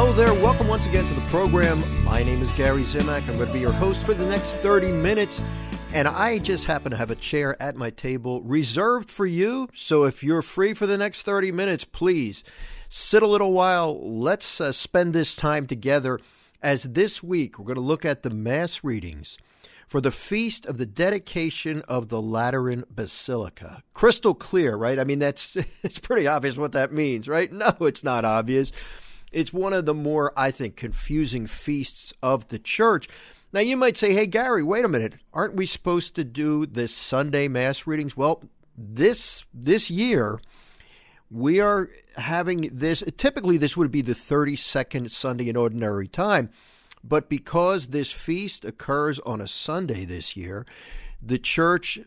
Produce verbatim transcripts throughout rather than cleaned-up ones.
Hello there. Welcome once again to the program. My name is Gary Zimak. I'm going to be your host for the next thirty minutes. And I just happen to have a chair at my table reserved for you. So if you're free for the next thirty minutes, please sit a little while. Let's uh, spend this time together, as this week we're going to look at the Mass readings for the Feast of the Dedication of the Lateran Basilica. Crystal clear, right? I mean, that's it's pretty obvious what that means, right? No, it's not obvious. It's one of the more, I think, confusing feasts of the church. Now, you might say, hey, Gary, wait a minute. Aren't we supposed to do this Sunday Mass readings? Well, this this year, we are having this. Typically, this would be the thirty-second Sunday in Ordinary Time. But because this feast occurs on a Sunday this year, the church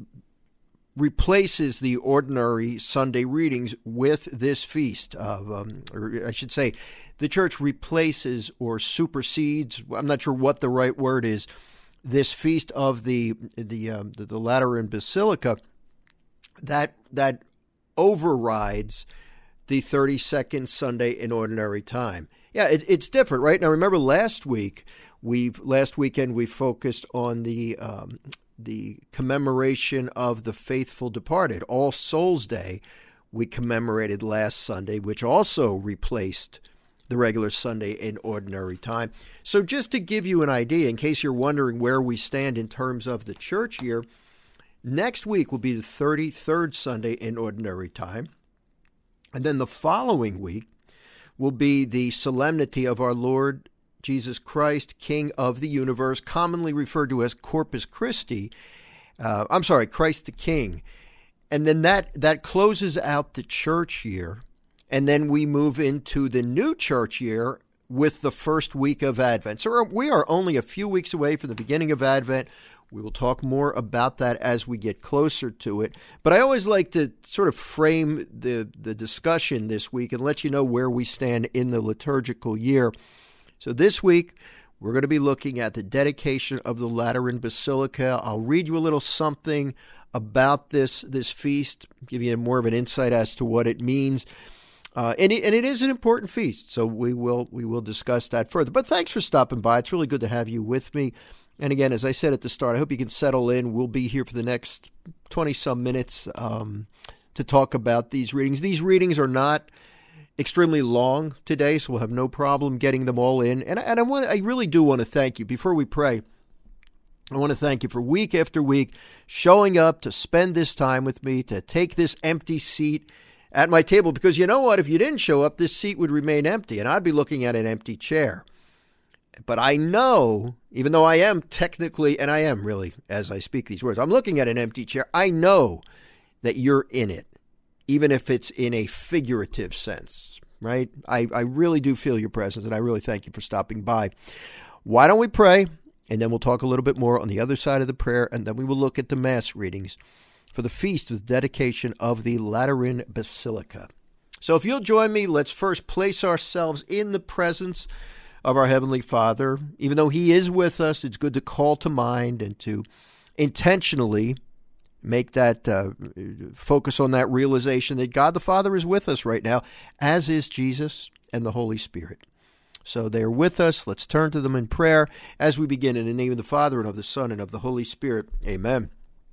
replaces the ordinary Sunday readings with this feast. Of, um, or I should say, the church replaces or supersedes, I'm not sure what the right word is, this feast of the the um, the, the Lateran Basilica that that overrides the thirty-second Sunday in Ordinary Time. Yeah, it, it's different, right? Now, remember last week, we've last weekend we focused on the um, the commemoration of the faithful departed. All Souls Day we commemorated last Sunday, which also replaced the regular Sunday in Ordinary Time. So just to give you an idea, in case you're wondering where we stand in terms of the church year, next week will be the thirty-third Sunday in Ordinary Time. And then the following week will be the solemnity of our Lord Jesus Christ, King of the universe, commonly referred to as Corpus Christi. Uh, I'm sorry, Christ the King. And then that, that closes out the church year. And then we move into the new church year with the first week of Advent. So we are only a few weeks away from the beginning of Advent. We will talk more about that as we get closer to it. But I always like to sort of frame the, the discussion this week and let you know where we stand in the liturgical year. So this week, we're going to be looking at the dedication of the Lateran Basilica. I'll read you a little something about this, this feast, give you more of an insight as to what it means. Uh, and, it, and it is an important feast, so we will we will discuss that further. But thanks for stopping by. It's really good to have you with me. And again, as I said at the start, I hope you can settle in. We'll be here for the next twenty-some minutes um, to talk about these readings. These readings are not extremely long today, so we'll have no problem getting them all in. And, and I want I really do want to thank you. Before we pray, I want to thank you for week after week showing up to spend this time with me, to take this empty seat at my table. Because you know what? If you didn't show up, this seat would remain empty, and I'd be looking at an empty chair. But I know, even though I am technically, and I am really, as I speak these words, I'm looking at an empty chair. I know that you're in it, even if it's in a figurative sense, right? I, I really do feel your presence, and I really thank you for stopping by. Why don't we pray, and then we'll talk a little bit more on the other side of the prayer, and then we will look at the Mass readings for the Feast of the Dedication of the Lateran Basilica. So if you'll join me, let's first place ourselves in the presence of our Heavenly Father. Even though He is with us, it's good to call to mind and to intentionally make that, uh, focus on that realization that God the Father is with us right now, as is Jesus and the Holy Spirit. So they are with us. Let's turn to them in prayer as we begin in the name of the Father and of the Son and of the Holy Spirit. Amen.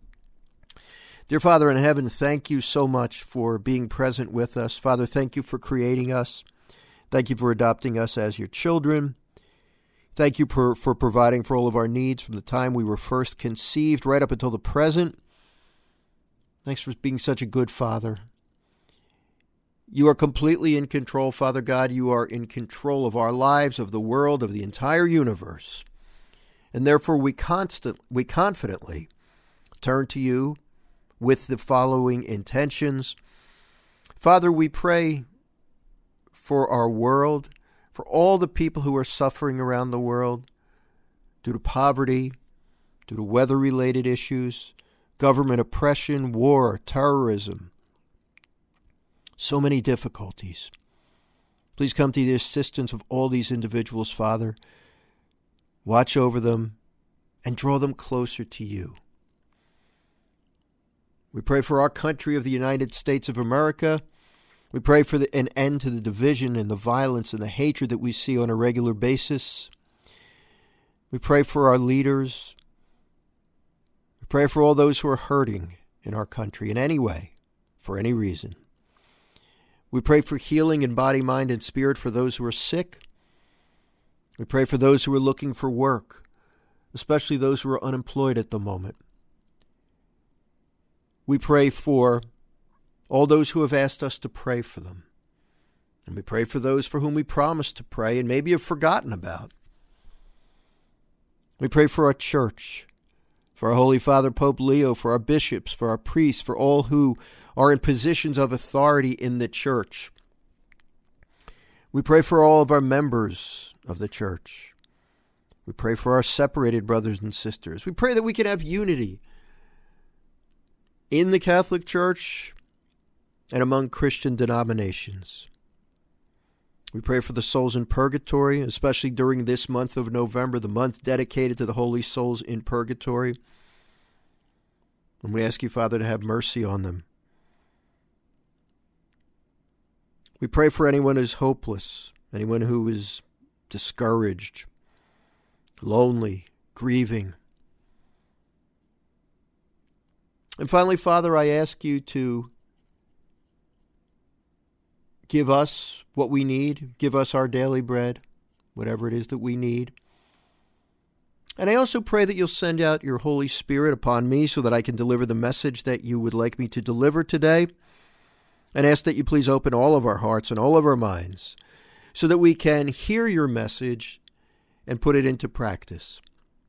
Dear Father in heaven, thank you so much for being present with us. Father, thank you for creating us. Thank you for adopting us as your children. Thank you for, for providing for all of our needs from the time we were first conceived right up until the present. Thanks for being such a good Father. You are completely in control, Father God. You are in control of our lives, of the world, of the entire universe. And therefore we constant, we confidently turn to you with the following intentions. Father, we pray for our world, for all the people who are suffering around the world due to poverty, due to weather-related issues, government oppression, war, terrorism. So many difficulties. Please come to the assistance of all these individuals, Father. Watch over them and draw them closer to you. We pray for our country of the United States of America. We pray for the, an end to the division and the violence and the hatred that we see on a regular basis. We pray for our leaders. We pray for all those who are hurting in our country in any way, for any reason. We pray for healing in body, mind, and spirit for those who are sick. We pray for those who are looking for work, especially those who are unemployed at the moment. We pray for all those who have asked us to pray for them. And we pray for those for whom we promised to pray and maybe have forgotten about. We pray for our church, for our Holy Father Pope Leo, for our bishops, for our priests, for all who are in positions of authority in the church. We pray for all of our members of the church. We pray for our separated brothers and sisters. We pray that we can have unity in the Catholic Church and among Christian denominations. We pray for the souls in purgatory, especially during this month of November, the month dedicated to the holy souls in purgatory. And we ask you, Father, to have mercy on them. We pray for anyone who is hopeless, anyone who is discouraged, lonely, grieving. And finally, Father, I ask you to give us what we need. Give us our daily bread, whatever it is that we need. And I also pray that you'll send out your Holy Spirit upon me so that I can deliver the message that you would like me to deliver today. And ask that you please open all of our hearts and all of our minds so that we can hear your message and put it into practice.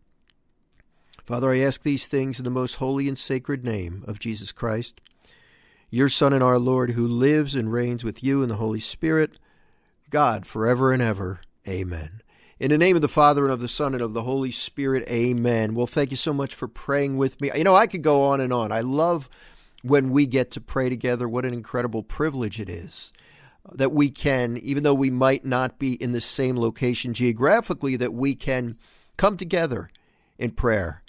Father, I ask these things in the most holy and sacred name of Jesus Christ, your Son and our Lord, who lives and reigns with you in the Holy Spirit, God, forever and ever. Amen. In the name of the Father, and of the Son, and of the Holy Spirit, amen. Well, thank you so much for praying with me. You know, I could go on and on. I love when we get to pray together. What an incredible privilege it is that we can, even though we might not be in the same location geographically, that we can come together in prayer,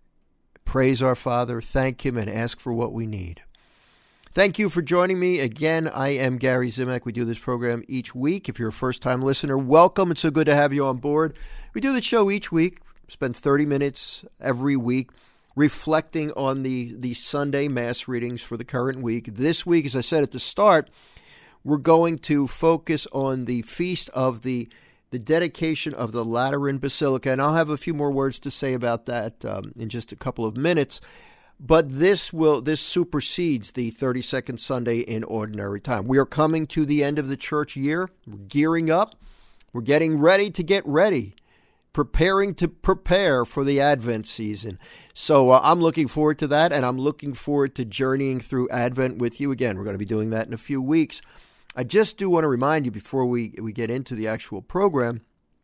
praise our Father, thank Him, and ask for what we need. Thank you for joining me. Again, I am Gary Zimak. We do this program each week. If you're a first-time listener, welcome. It's so good to have you on board. We do the show each week, spend thirty minutes every week reflecting on the, the Sunday Mass readings for the current week. This week, as I said at the start, we're going to focus on the feast of the, the dedication of the Lateran Basilica, and I'll have a few more words to say about that um, in just a couple of minutes. But this will this supersedes the thirty-second Sunday in Ordinary Time. We are coming to the end of the church year. We're gearing up. We're getting ready to get ready, preparing to prepare for the Advent season. So uh, I'm looking forward to that, and I'm looking forward to journeying through Advent with you. Again, we're going to be doing that in a few weeks. I just do want to remind you before we, we get into the actual program,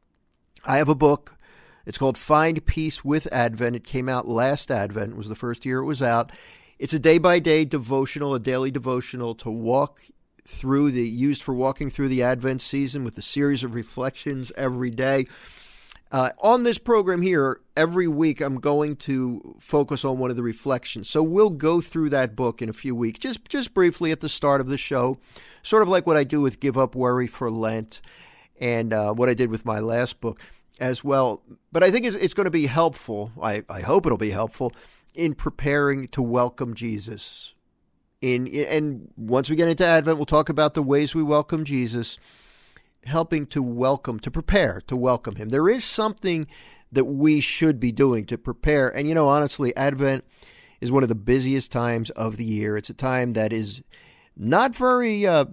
I have a book. It's called Find Peace with Advent. It came out last Advent. It was the first year it was out. It's a day-by-day devotional, a daily devotional to walk through the, used for walking through the Advent season with a series of reflections every day. Uh, on this program here, every week I'm going to focus on one of the reflections. So we'll go through that book in a few weeks, just, just briefly at the start of the show, sort of like what I do with Give Up Worry for Lent and uh, what I did with my last book as well. But I think it's, it's going to be helpful, I, I hope it'll be helpful, in preparing to welcome Jesus. In, in And once we get into Advent, we'll talk about the ways we welcome Jesus, helping to welcome, to prepare to welcome Him. There is something that we should be doing to prepare. And, you know, honestly, Advent is one of the busiest times of the year. It's a time that is not very uh,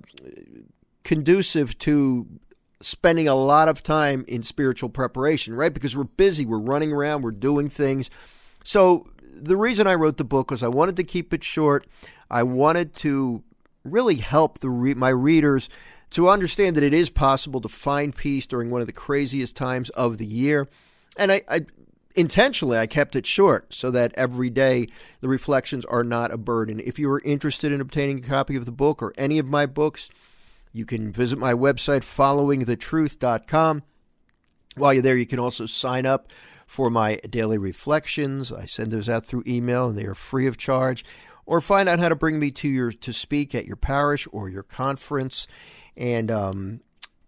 conducive to spending a lot of time in spiritual preparation, right? Because we're busy, we're running around, we're doing things. So the reason I wrote the book was I wanted to keep it short. I wanted to really help the re- my readers to understand that it is possible to find peace during one of the craziest times of the year. And I, I intentionally, I kept it short so that every day the reflections are not a burden. If you are interested in obtaining a copy of the book or any of my books, you can visit my website, following the truth dot com. While you're there, you can also sign up for my daily reflections. I send those out through email, and they are free of charge. or find out how to bring me to your to speak at your parish or your conference. And um,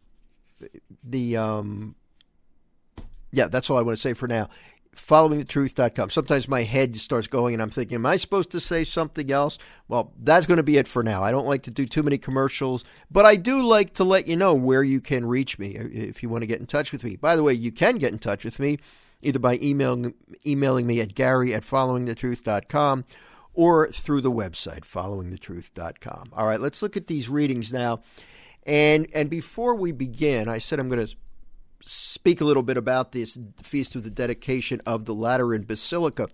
the um, yeah, that's all I want to say for now. following the truth dot com. Sometimes my head starts going and I'm thinking, am I supposed to say something else? Well, that's going to be it for now. I don't like to do too many commercials, but I do like to let you know where you can reach me if you want to get in touch with me. By the way, you can get in touch with me either by emailing, emailing me at Gary at following the truth dot com or through the website, following the truth dot com. All right, let's look at these readings now. And, and before we begin, I said I'm going to speak a little bit about this Feast of the Dedication of the Lateran Basilica.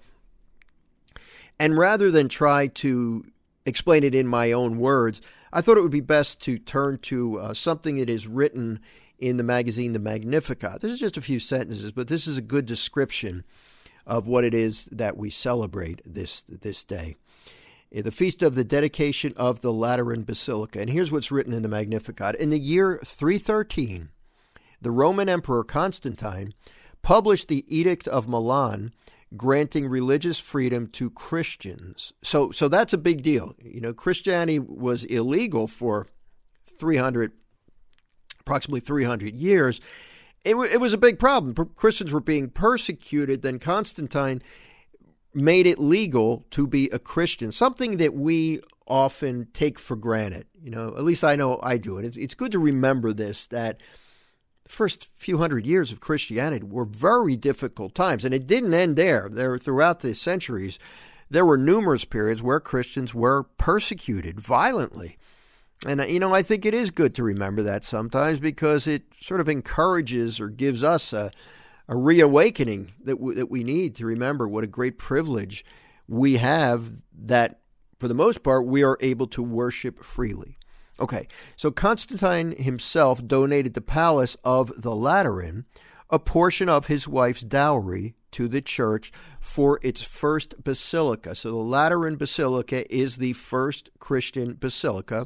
And rather than try to explain it in my own words, I thought it would be best to turn to uh, something that is written in the magazine, The Magnificat. This is just a few sentences, but this is a good description of what it is that we celebrate this, this day. The Feast of the Dedication of the Lateran Basilica. And here's what's written in the Magnificat. In the year three thirteen, the Roman Emperor Constantine published the Edict of Milan, granting religious freedom to Christians. So, so that's a big deal. You know, Christianity was illegal for three hundred, approximately three hundred years. It, w- it was a big problem. Christians were being persecuted. Then Constantine made it legal to be a Christian, something that we often take for granted. You know, at least I know I do it. It's, it's good to remember this, that first few hundred years of Christianity were very difficult times, and it didn't end there. There, throughout the centuries, there were numerous periods where Christians were persecuted violently. And, you know, I think it is good to remember that sometimes, because it sort of encourages or gives us a, a reawakening that, w- that we need to remember what a great privilege we have, that for the most part, we are able to worship freely. Okay, so Constantine himself donated the palace of the Lateran, a portion of his wife's dowry, to the church for its first basilica. So the Lateran Basilica is the first Christian basilica.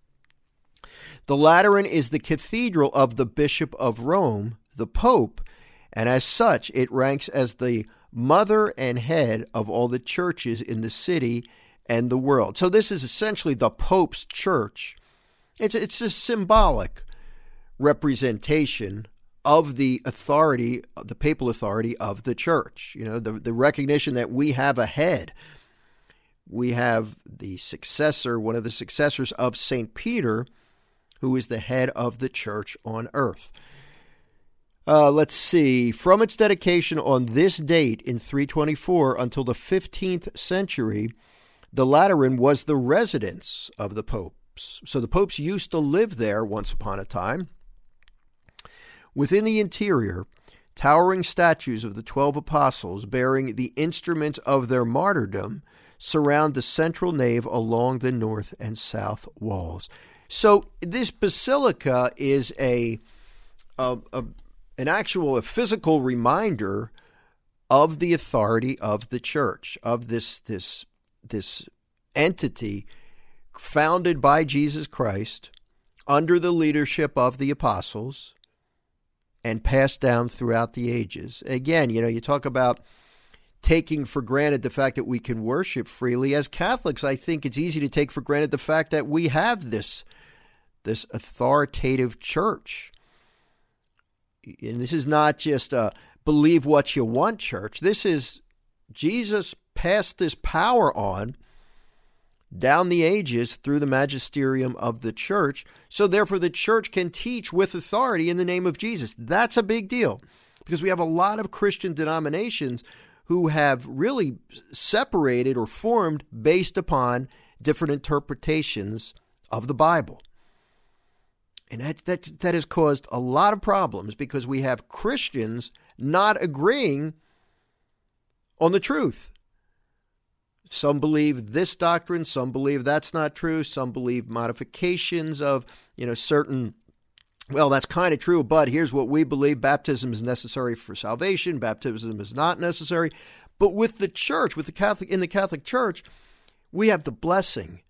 The Lateran is the cathedral of the Bishop of Rome, the Pope, and as such, it ranks as the mother and head of all the churches in the city and the world. So this is essentially the Pope's church. It's it's a symbolic representation of the authority, the papal authority of the church. You know, the, the recognition that we have a head. We have the successor, one of the successors of Saint Peter, who is the head of the church on earth. Uh, let's see. From its dedication on this date in three twenty-four until the fifteenth century, the Lateran was the residence of the popes. So the popes used to live there once upon a time. Within the interior, towering statues of the twelve apostles bearing the instruments of their martyrdom surround the central nave along the north and south walls. So this basilica is a, a, a an actual a physical reminder of the authority of the church, of this this this entity founded by Jesus Christ under the leadership of the apostles and passed down throughout the ages. Again, you know, you talk about taking for granted the fact that we can worship freely. As Catholics, I think it's easy to take for granted the fact that we have this, this authoritative church. And this is not just a believe what you want church. This is Jesus passed this power on down the ages through the magisterium of the church. So therefore the church can teach with authority in the name of Jesus. That's a big deal, because we have a lot of Christian denominations who have really separated or formed based upon different interpretations of the Bible. And that, that, that has caused a lot of problems, because we have Christians not agreeing on the truth. Some believe this doctrine, some believe that's not true, some believe modifications of, you know, certain, well, that's kind of true, but here's what we believe: baptism is necessary for salvation, baptism is not necessary. But with the church, with the Catholic, in the Catholic Church, we have the blessing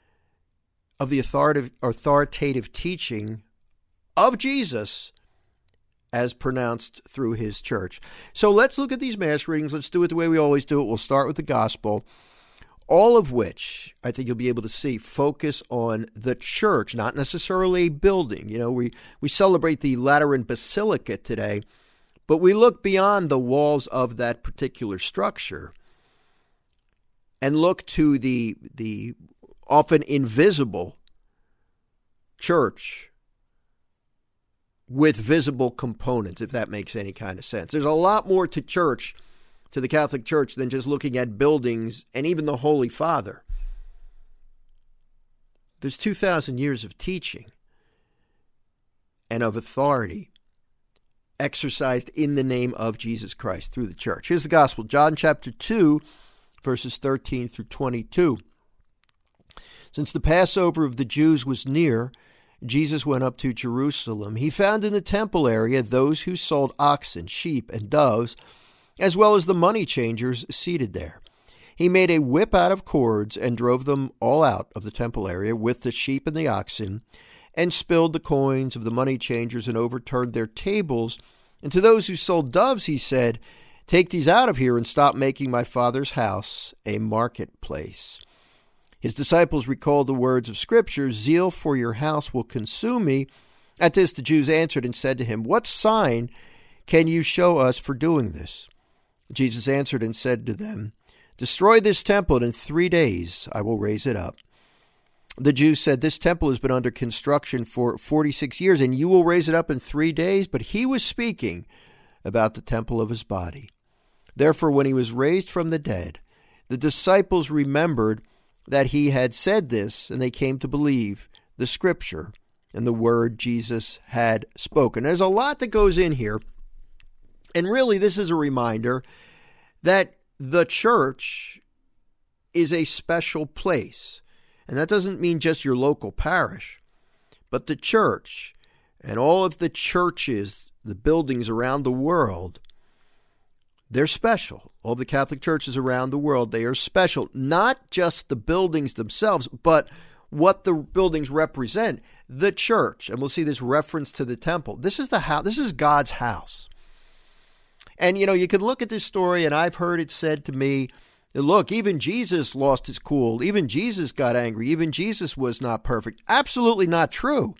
of the authoritative, authoritative teaching of Jesus as pronounced through his church. So let's look at these Mass readings. Let's do it the way we always do it. We'll start with the Gospel. all of which, I think you'll be able to see, focus on the church, not necessarily a building. You know, we, we celebrate the Lateran Basilica today, but we look beyond the walls of that particular structure and look to the, the often invisible church with visible components, if that makes any kind of sense. There's a lot more to church, to the Catholic Church, than just looking at buildings and even the Holy Father. There's two thousand years of teaching and of authority exercised in the name of Jesus Christ through the church. Here's the gospel, John chapter two, verses thirteen through twenty-two. Since the Passover of the Jews was near, Jesus went up to Jerusalem. He found in the temple area those who sold oxen, sheep, and doves, as well as the money changers seated there. He made a whip out of cords and drove them all out of the temple area with the sheep and the oxen, and spilled the coins of the money changers and overturned their tables. And to those who sold doves he said, "Take these out of here and stop making my Father's house a marketplace." His disciples recalled the words of Scripture, "Zeal for your house will consume me." At this the Jews answered and said to him, "What sign can you show us for doing this?" Jesus answered and said to them, "Destroy this temple, and in three days I will raise it up." The Jews said, "This temple has been under construction for forty-six years, and you will raise it up in three days?" But he was speaking about the temple of his body. Therefore, when he was raised from the dead, the disciples remembered that he had said this, and they came to believe the Scripture and the word Jesus had spoken. There's a lot that goes in here. And really, this is a reminder that the church is a special place. And that doesn't mean just your local parish, but the church and all of the churches, the buildings around the world, they're special. All the Catholic churches around the world, they are special. Not just the buildings themselves, but what the buildings represent. The church, and we'll see this reference to the temple. This is the house. This is God's house. And, you know, you can look at this story, and I've heard it said to me, look, even Jesus lost his cool. Even Jesus got angry. Even Jesus was not perfect. Absolutely not true.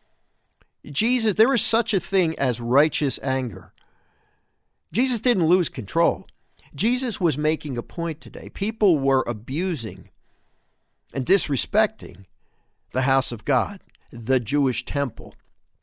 Jesus, there is such a thing as righteous anger. Jesus didn't lose control. Jesus was making a point today. People were abusing and disrespecting the house of God, the Jewish temple.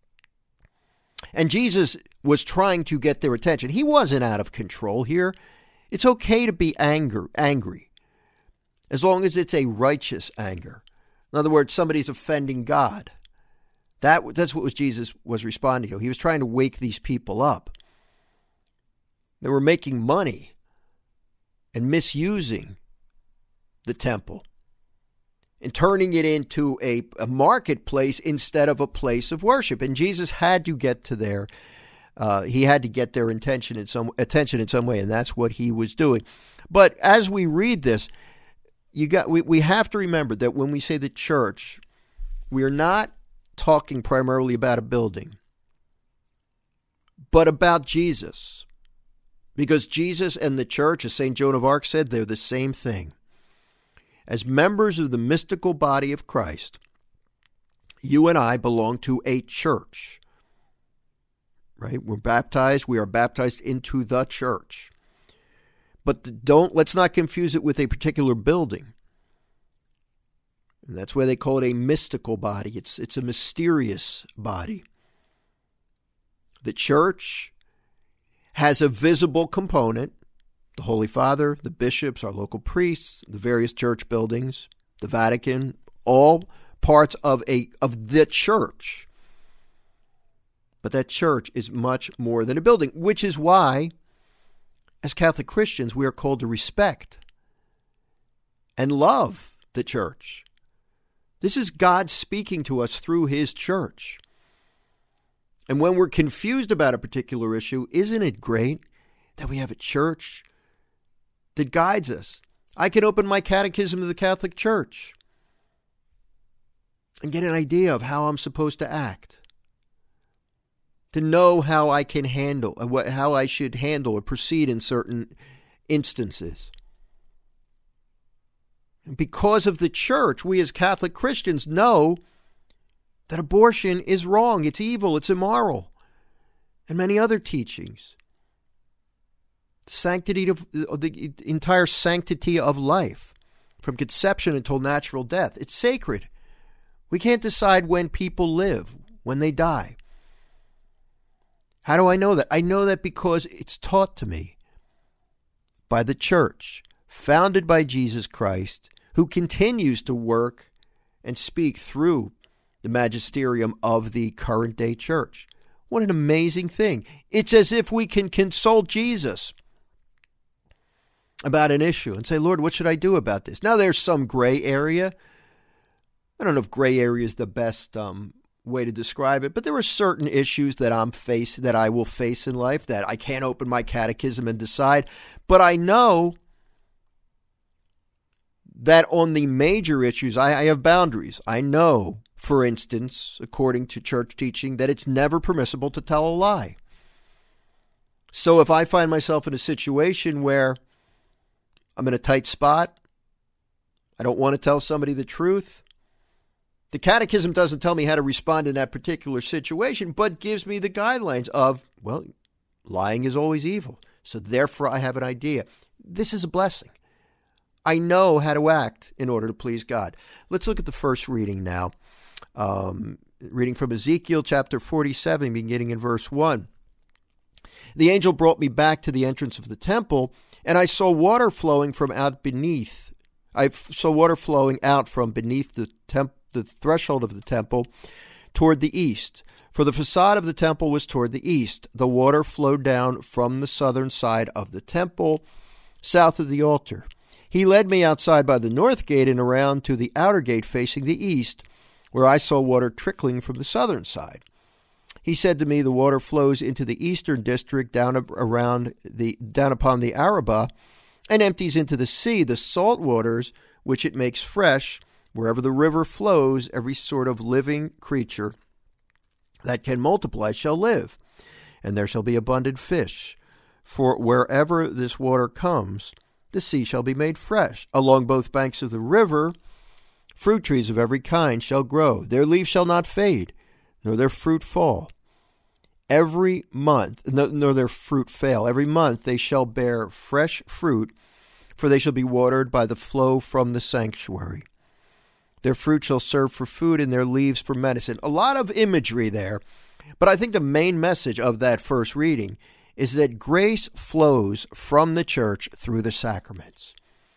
And Jesus was trying to get their attention. He wasn't out of control here. It's okay to be anger, angry, as long as it's a righteous anger. In other words, somebody's offending God. That, that's what was Jesus was responding to. He was trying to wake these people up. They were making money and misusing the temple and turning it into a, a marketplace instead of a place of worship. And Jesus had to get to their, uh, he had to get their attention in some attention in some way, and that's what he was doing. But as we read this, you got we, we have to remember that when we say the church, we are not talking primarily about a building, but about Jesus. Because Jesus and the church, as Saint Joan of Arc said, they're the same thing. As members of the mystical body of Christ, you and I belong to a church. Right? We're baptized. We are baptized into the church. But don't let's not confuse it with a particular building. And that's why they call it a mystical body. It's, it's a mysterious body. The church has a visible component, the Holy Father, the bishops, our local priests, the various church buildings, the Vatican, all parts of a of the church. But that church is much more than a building, which is why, as Catholic Christians, we are called to respect and love the church. This is God speaking to us through his church. And when we're confused about a particular issue, isn't it great that we have a church that guides us? I can open my catechism of the Catholic Church and get an idea of how I'm supposed to act, to know how I can handle, how I should handle or proceed in certain instances. Because of the church, we as Catholic Christians know that abortion is wrong, it's evil, it's immoral, and many other teachings. The sanctity of the entire sanctity of life, from conception until natural death, it's sacred. We can't decide when people live, when they die. How do I know that? I know that because it's taught to me by the church, founded by Jesus Christ, who continues to work and speak through the magisterium of the current day church. What an amazing thing. It's as if we can consult Jesus about an issue and say, Lord, what should I do about this? Now, there's some gray area. I don't know if gray area is the best um, way to describe it, but there are certain issues that I'm face that I will face in life that I can't open my catechism and decide. But I know that on the major issues, I, I have boundaries. I know, for instance, according to church teaching, that it's never permissible to tell a lie. So if I find myself in a situation where I'm in a tight spot, I don't want to tell somebody the truth, the catechism doesn't tell me how to respond in that particular situation, but gives me the guidelines of, well, lying is always evil. So therefore I have an idea. This is a blessing. I know how to act in order to please God. Let's look at the first reading now. Um, reading from Ezekiel chapter forty-seven, beginning in verse one. The angel brought me back to the entrance of the temple, and I saw water flowing from out beneath. I saw water flowing out from beneath the temp, the threshold of the temple toward the east. For the facade of the temple was toward the east. The water flowed down from the southern side of the temple, south of the altar. He led me outside by the north gate and around to the outer gate facing the east, where I saw water trickling from the southern side. He said to me, the water flows into the eastern district down around the down upon the Arabah and empties into the sea, the salt waters which it makes fresh. Wherever the river flows, every sort of living creature that can multiply shall live, and there shall be abundant fish. For wherever this water comes, the sea shall be made fresh. Along both banks of the river, fruit trees of every kind shall grow. Their leaves shall not fade, nor their fruit fall. Every month, nor their fruit fail. Every month they shall bear fresh fruit, for they shall be watered by the flow from the sanctuary. Their fruit shall serve for food, and their leaves for medicine. A lot of imagery there, but I think the main message of that first reading is that grace flows from the church through the sacraments.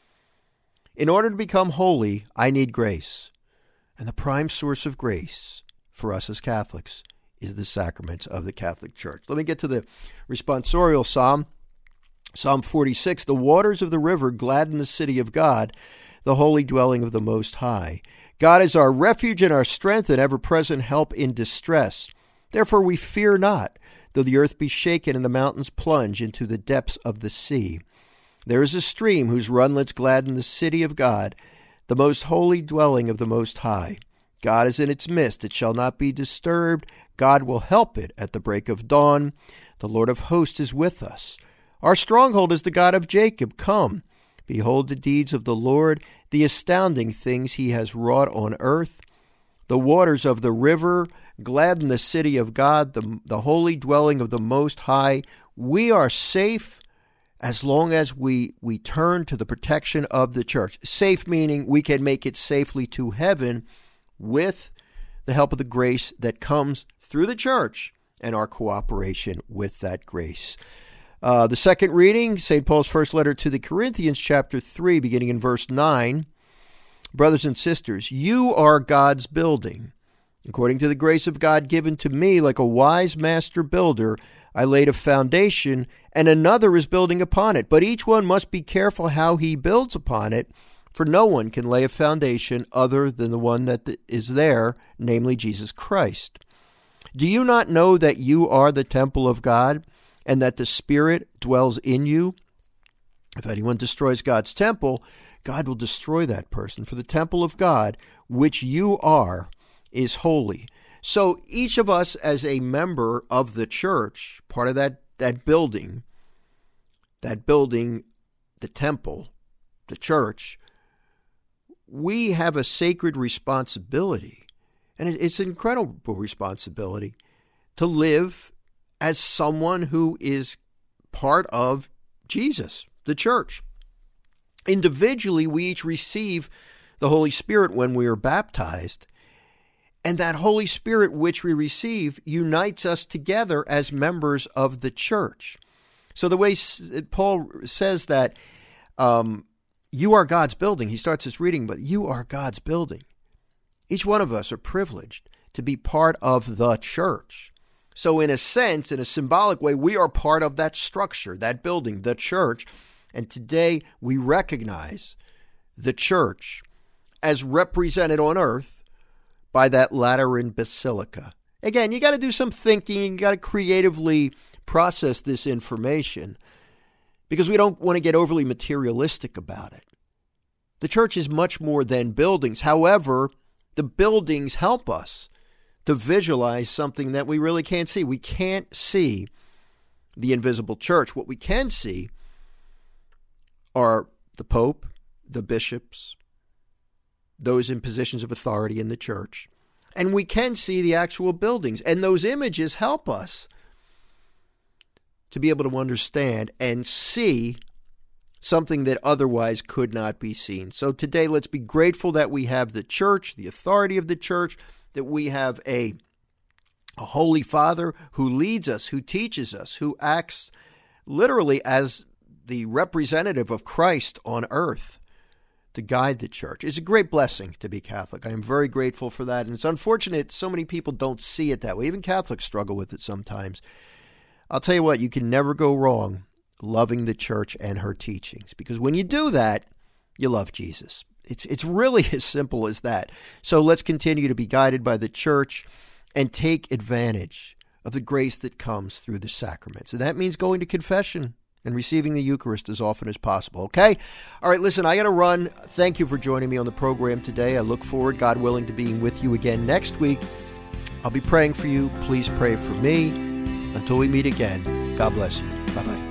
In order to become holy, I need grace. And the prime source of grace for us as Catholics is the sacraments of the Catholic Church. Let me get to the responsorial psalm. Psalm forty-six, the waters of the river gladden the city of God, the holy dwelling of the Most High. God is our refuge and our strength and ever-present help in distress. Therefore we fear not, though the earth be shaken and the mountains plunge into the depths of the sea. There is a stream whose runlets gladden the city of God, the most holy dwelling of the Most High. God is in its midst. It shall not be disturbed. God will help it at the break of dawn. The Lord of hosts is with us. Our stronghold is the God of Jacob. Come, behold the deeds of the Lord, the astounding things he has wrought on earth. The waters of the river gladden the city of God, the, the holy dwelling of the Most High. We are safe as long as we, we turn to the protection of the church. Safe meaning we can make it safely to heaven with the help of the grace that comes through the church and our cooperation with that grace. Uh, the second reading, Saint Paul's first letter to the Corinthians, chapter three, beginning in verse nine. Brothers and sisters, you are God's building. According to the grace of God given to me, like a wise master builder, I laid a foundation, and another is building upon it. But each one must be careful how he builds upon it, for no one can lay a foundation other than the one that is there, namely Jesus Christ. Do you not know that you are the temple of God, and that the Spirit dwells in you? If anyone destroys God's temple, God will destroy that person. For the temple of God, which you are, is holy. So each of us as a member of the church, part of that, that building, that building, the temple, the church, we have a sacred responsibility, and it's an incredible responsibility, to live as someone who is part of Jesus, the church. Individually, we each receive the Holy Spirit when we are baptized, and that Holy Spirit which we receive unites us together as members of the church. So the way Paul says that um, you are God's building, he starts his reading, but you are God's building. Each one of us are privileged to be part of the church. So in a sense, in a symbolic way, we are part of that structure, that building, the church. And today we recognize the church as represented on earth by that Lateran Basilica. Again, you got to do some thinking, you got to creatively process this information because we don't want to get overly materialistic about it. The church is much more than buildings. However, the buildings help us to visualize something that we really can't see. We can't see the invisible church. What we can see are the Pope, the bishops, those in positions of authority in the church. And we can see the actual buildings. And those images help us to be able to understand and see something that otherwise could not be seen. So today, let's be grateful that we have the church, the authority of the church, that we have a, a Holy Father who leads us, who teaches us, who acts literally as the representative of Christ on earth to guide the church. It's a great blessing to be Catholic. I am very grateful for that. And it's unfortunate so many people don't see it that way. Even Catholics struggle with it sometimes. I'll tell you what, you can never go wrong loving the church and her teachings, because when you do that, you love Jesus. It's it's really as simple as that. So let's continue to be guided by the church and take advantage of the grace that comes through the sacraments. And that means going to confession and receiving the Eucharist as often as possible, okay? All right, listen, I got to run. Thank you for joining me on the program today. I look forward, God willing, to being with you again next week. I'll be praying for you. Please pray for me. Until we meet again, God bless you. Bye-bye.